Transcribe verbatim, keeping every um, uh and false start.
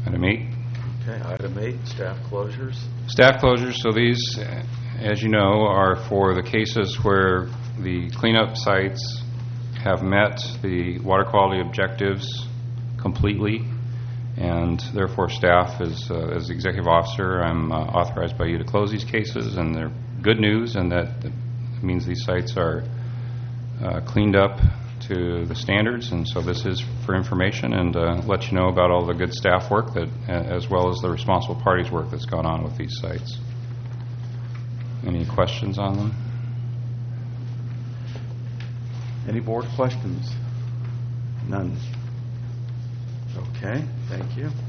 Item eight. Okay, item eight, staff closures. Staff closures, so these, uh, as you know, are for the cases where the cleanup sites have met the water quality objectives completely, and therefore staff, as, uh, as the executive officer, I'm uh, authorized by you to close these cases, and they're good news, and that, that means these sites are uh, cleaned up to the standards, and so this is for information and uh, let you know about all the good staff work that, uh, as well as the responsible parties work that's gone on with these sites. Any questions on them? Any board questions? None. Okay, thank you.